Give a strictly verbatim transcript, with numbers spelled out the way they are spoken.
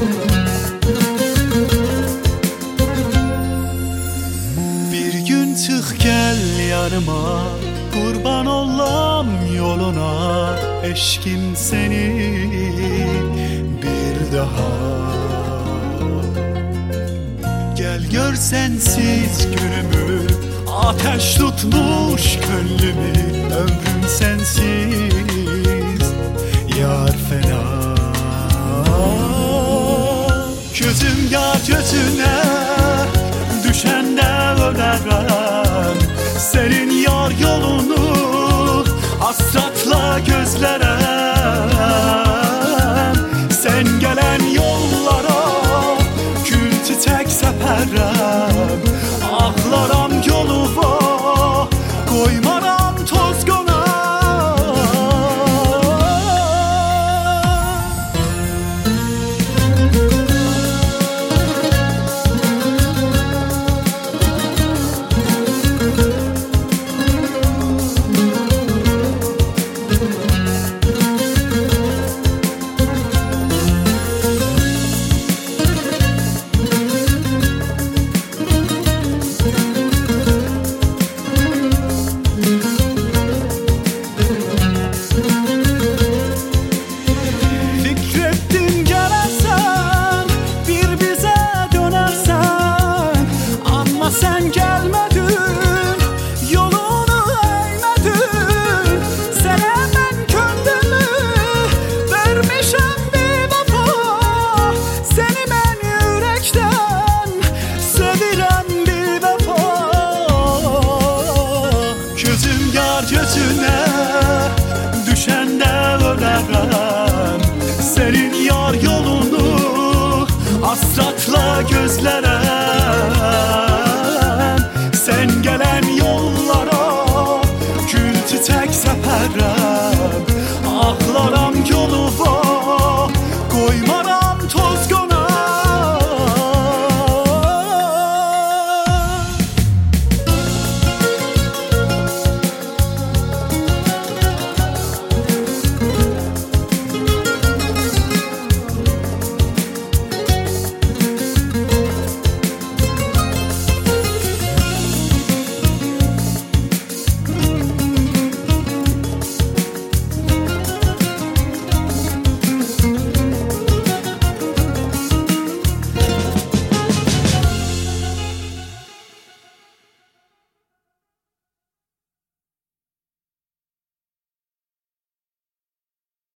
Bir gün çık gel yanıma, kurban olam yoluna, eşkim seni bir daha. Gel gör sensiz günümü, ateş tutmuş gönlümü, ömrüm sensiz yar fena. Gözüm yar gözüne düşende ölerem, senin yar yolunu hasratla gözlerem. Sen gelen yollara gül çiçek seperem, ağlaram yoluma koymaram toz gona. Sen gelmedin, yolunu eğmedin, sana ben gönlümü vermişim bir vefa. Seni ben yürekten sevirem bir vefa. Gözüm yar gözüne düşende ölerem, senin yar yolunu hasratla gözlerem.